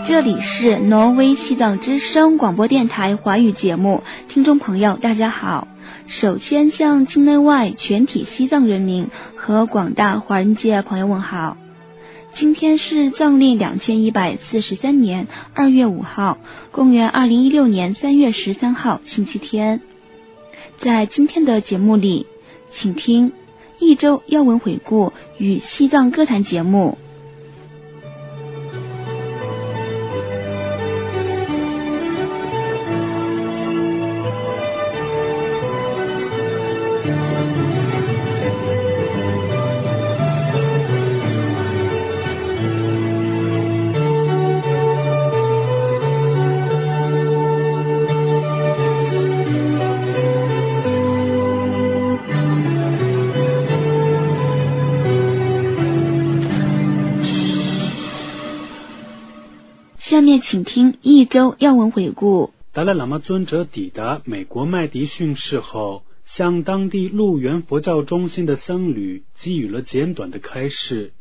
这里是挪威西藏之声广播电台华语节目，听众朋友大家好。首先向境内外全体西藏人民和广大华人界朋友问好。今天是藏历2143年2月5号，公元2016年3月13号，星期天。在今天的节目里，请听一周要闻回顾与西藏歌坛节目。下面请听一周要闻回顾。 达赖喇嘛尊者抵达美国麦迪逊市后，向当地鹿园佛教中心的僧侣给予了简短的开示。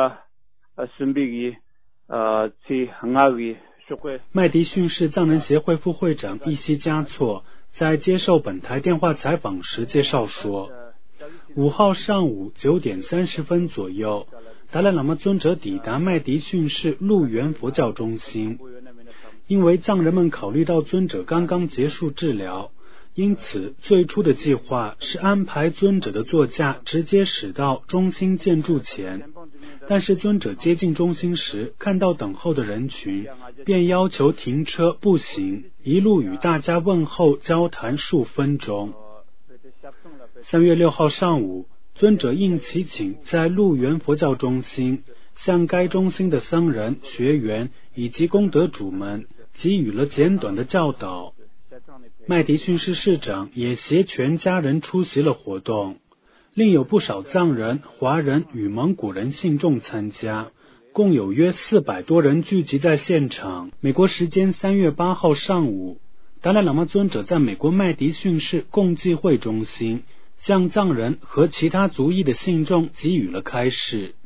麦迪逊市藏人协会副会长伊西嘉措在接受本台电话采访时介绍说，5号上午9点30分左右，达赖喇嘛尊者抵达麦迪逊市鹿园佛教中心。因为藏人们考虑到尊者刚刚结束治疗，因此最初的计划是安排尊者的座驾直接驶到中心建筑前，但是尊者接近中心时，看到等候的人群，便要求停车步行，一路与大家问候交谈数分钟。3月6号上午，尊者应其请在鹿园佛教中心向该中心的僧人、学员以及功德主们给予了简短的教导。麦迪逊市市长也携全家人出席了活动，另有不少藏人、华人与蒙古人信众参加，共有约400多人聚集在现场。美国时间3月8号上午，达赖喇嘛尊者在美国麦迪逊市共济会中心向藏人和其他族裔的信众给予了开示。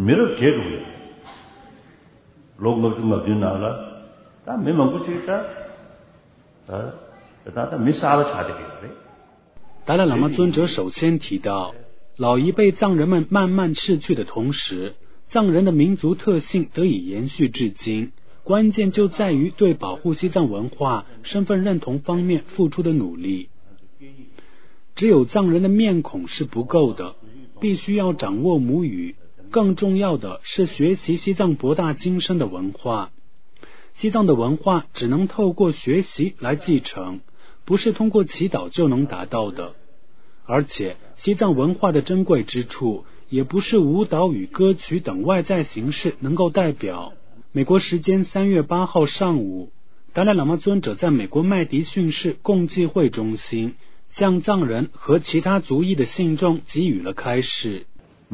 达赖喇嘛尊者首先提到，老一辈藏人们慢慢逝去的同时，藏人的民族特性得以延续至今，关键就在于对保护西藏文化、身份认同方面付出的努力。只有藏人的面孔是不够的，必须要掌握母语，更重要的是学习西藏博大精深的文化。西藏的文化只能透过学习来继承，不是通过祈祷就能达到的。而且西藏文化的珍贵之处，也不是舞蹈与歌曲等外在形式能够代表。美国时间3月8号上午，达赖喇嘛尊者在美国麦迪逊市共济会中心向藏人和其他族裔的信众给予了开示。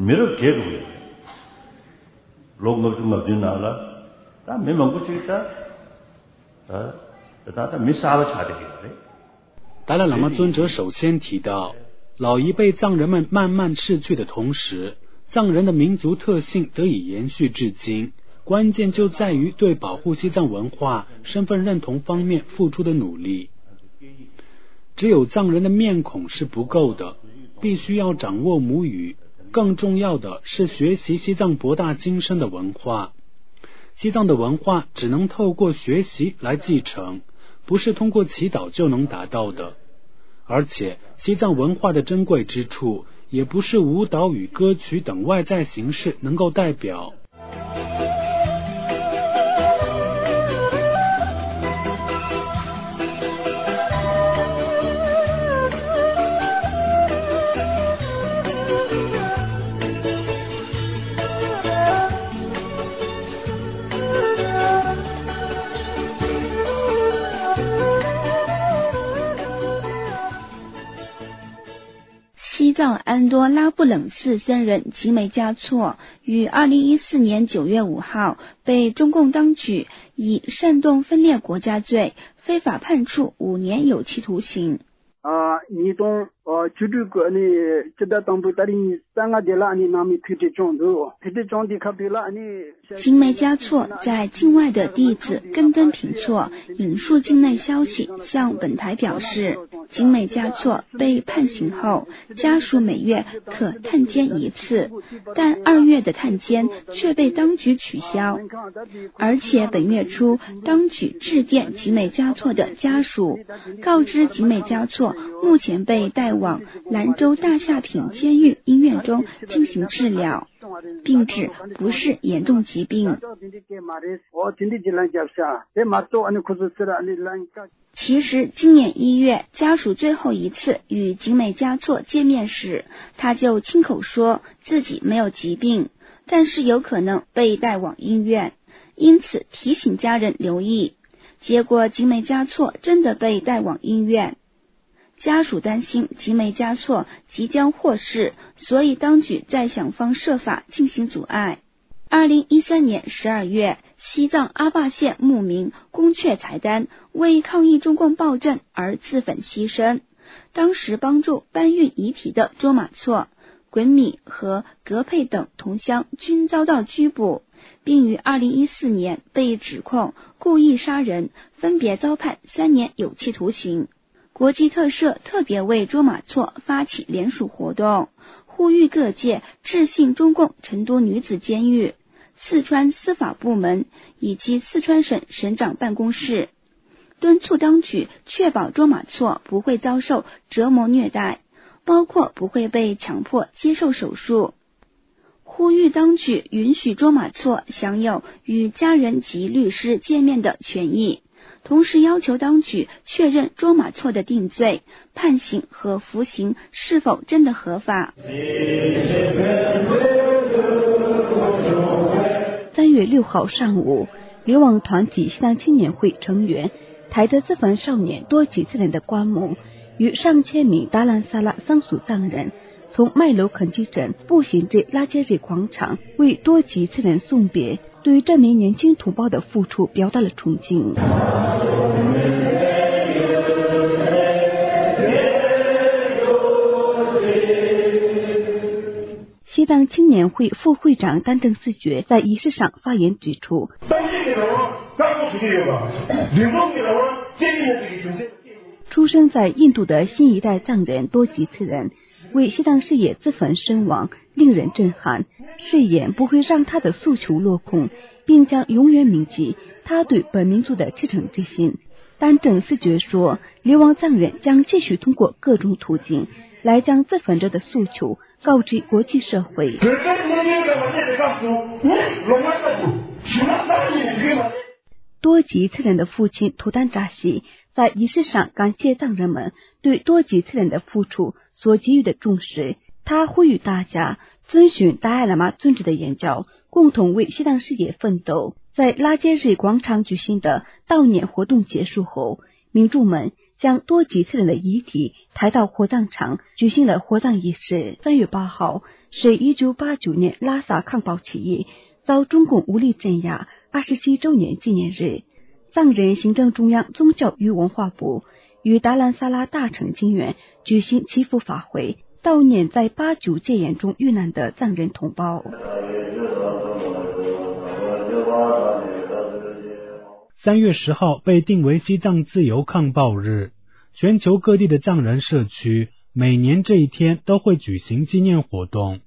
达赖喇嘛尊者首先提到，老一辈藏人们慢慢逝去的同时，藏人的民族特性得以延续至今，关键就在于对保护西藏文化、身份认同方面付出的努力。只有藏人的面孔是不够的，必须要掌握母语，更重要的是学习西藏博大精深的文化。西藏的文化只能透过学习来继承，不是通过祈祷就能达到的。而且西藏文化的珍贵之处，也不是舞蹈与歌曲等外在形式能够代表。 西藏安多拉布冷寺僧人吉梅嘉措于2014年9月5号被中共当局以煽动分裂国家罪非法判处5年有期徒刑。 你懂景美嘉措在境外的弟子根登平措引述境内消息向本台表示，景美嘉措被判刑后，家属每月可探监一次，但2月的探监却被当局取消。而且本月初，当局致电景美嘉措的家属，告知景美嘉措目前被带往兰州大夏坪监狱医院中进行治疗，并指不是严重疾病。其实今年1月，家属最后一次与景美嘉措见面时，他就亲口说自己没有疾病，但是有可能被带往医院，因此提醒家人留意。结果景美嘉措真的被带往医院，家属担心景美嘉措即将获释，所以当局在想方设法进行阻碍。2013年12月，西藏阿坝县牧民龚雀才丹为抗议中共暴政而自焚牺牲。当时帮助搬运遗体的卓玛措、滚米和格佩等同乡均遭到拘捕，并于2014年被指控故意杀人，分别遭判3年有期徒刑。国际特赦特别为卓玛措发起联署活动，呼吁各界致信中共成都女子监狱、四川司法部门以及四川省省长办公室，敦促当局确保卓玛措不会遭受折磨虐待，包括不会被强迫接受手术，呼吁当局允许卓玛措享有与家人及律师见面的权益，同时要求当局确认卓玛措的定罪、判刑和服刑是否真的合法。 3月6号上午，流亡团体西藏青年会成员抬着自焚少年多吉次仁的棺木，与上千名达兰萨拉桑属藏人从麦楼肯基镇步行至拉杰日广场，为多吉次仁送别，对于这名年轻同胞的付出表达了崇敬。西藏青年会副会长丹正思觉在仪式上发言指出，出生在印度的新一代藏人多吉次仁为西藏事业自焚身亡，令人震撼，誓言不会让他的诉求落空，并将永远铭记他对本民族的赤诚之心。丹正思觉说，流亡藏人将继续通过各种途径来将自焚者的诉求告知国际社会。多吉次仁的父亲图丹扎西在仪式上感谢藏人们对多吉次仁的付出所给予的重视，他呼吁大家遵循达赖喇嘛尊者的言教，共同为西藏事业奋斗。在拉杰日广场举行的悼念活动结束后，民众们将多吉次仁的遗体抬到火葬场，举行了火葬仪式。3月8号是1989年拉萨抗暴起义遭中共武力镇压27周年纪念日。藏人行政中央宗教与文化部与达兰萨拉大城经院举行祈福法会，悼念在89戒严中遇难的藏人同胞。 3月10号被定为西藏自由抗暴日，全球各地的藏人社区每年这一天都会举行纪念活动。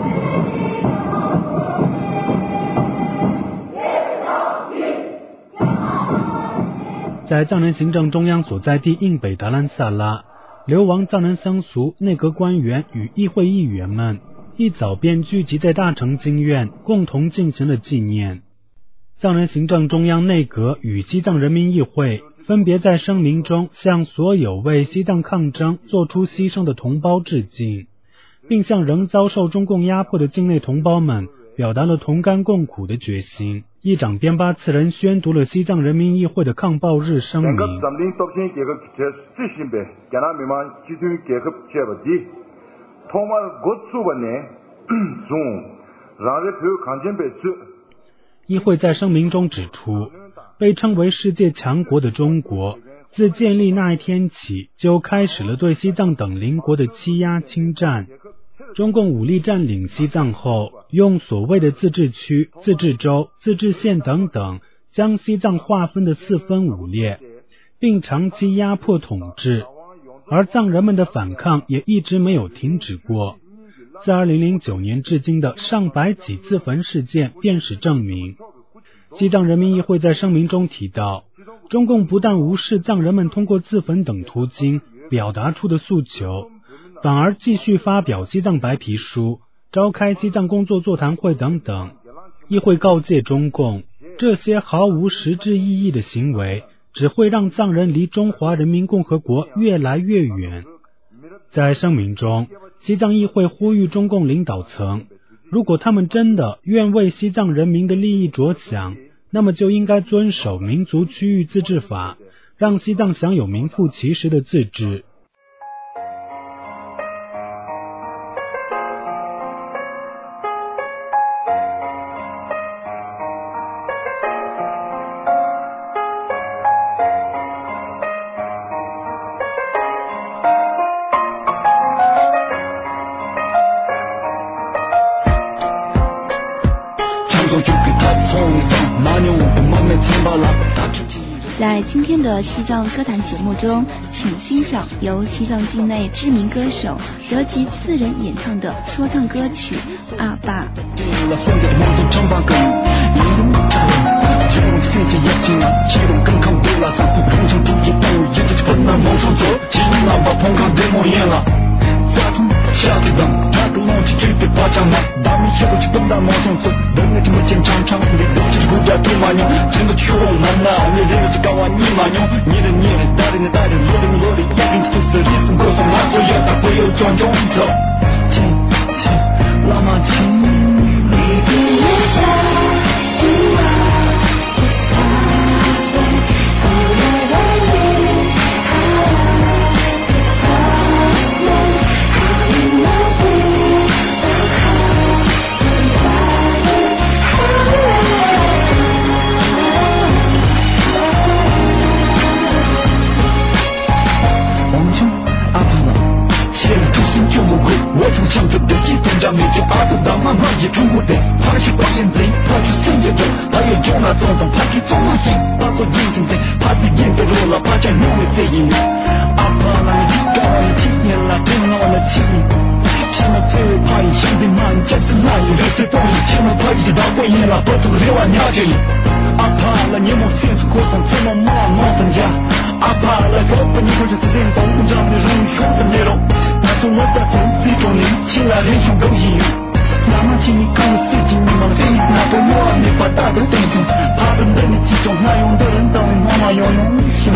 在藏人行政中央所在地印北达兰萨拉，流亡藏人僧俗、内阁官员与议会议员们一早便聚集在大城经院，共同进行了纪念。藏人行政中央内阁与西藏人民议会分别在声明中向所有为西藏抗争做出牺牲的同胞致敬，并向仍遭受中共压迫的境内同胞们表达了同甘共苦的决心。议长边巴次仁宣读了西藏人民议会的抗暴日声明。议会在声明中指出，被称为世界强国的中国自建立那一天起，就开始了对西藏等邻国的欺压侵占。中共武力占领西藏后，用所谓的自治区、自治州、自治县等等，将西藏划分的四分五裂，并长期压迫统治，而藏人们的反抗也一直没有停止过。自2009年至今的上百起自焚事件便是证明。西藏人民议会在声明中提到，中共不但无视藏人们通过自焚等途径表达出的诉求，反而继续发表西藏白皮书，召开西藏工作座谈会等等。议会告诫中共，这些毫无实质意义的行为只会让藏人离中华人民共和国越来越远。在声明中，西藏议会呼吁中共领导层，如果他们真的愿为西藏人民的利益着想，那么就应该遵守民族区域自治法，让西藏享有名副其实的自治。 在今天的西藏歌坛节目中，请欣赏由西藏境内知名歌手德吉4人演唱的说唱歌曲《阿爸》。 下次等他的龙去被发枪了，大米小去奔大毛上走，人的这么见长长，你都是国家土马牛，整个穷难呐，你人是高啊你马牛，你的带领萝莉，一定是死里送口送马左右，他会有种种走，亲老马亲，你的月下。我从想着对一分钟没就阿不当妈妈也中国的，怕是保险贼，怕是生意中，怕有中了总统，怕是总统心，怕做眼睛贼，怕是眼睛落了，怕将永远贼赢。阿爸那你搞了7年了，真让我的气。前面最为怕一兄弟骂你真是烂，有谁懂你？前面怕一直到过年了，不走6万鸟就赢。阿爸了，你莫现出活动，怎么骂毛分家？阿爸了，说不你可是自然保护着你荣誉的内容。从我的手最重你起来人生够英勇，那么请你看我自己，你往谁那不我你把大的等同，怕的人你集中，那用的人等于妈妈要用心。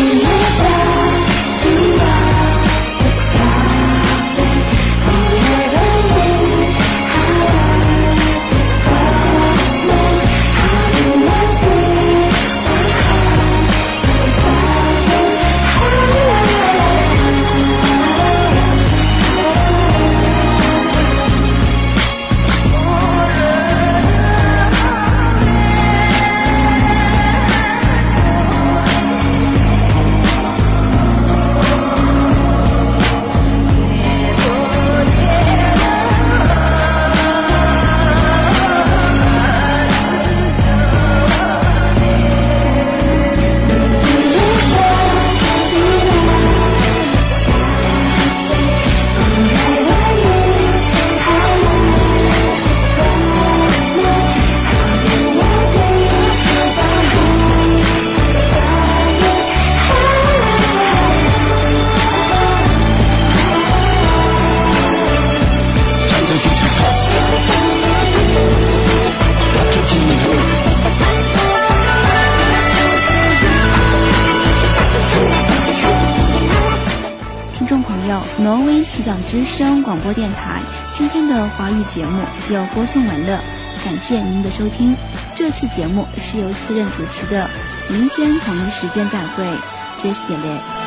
挪威西藏之声广播电台今天的华语节目就播送完了，感谢您的收听。这期节目是由4人主持的，明天同一时间再会，谢谢。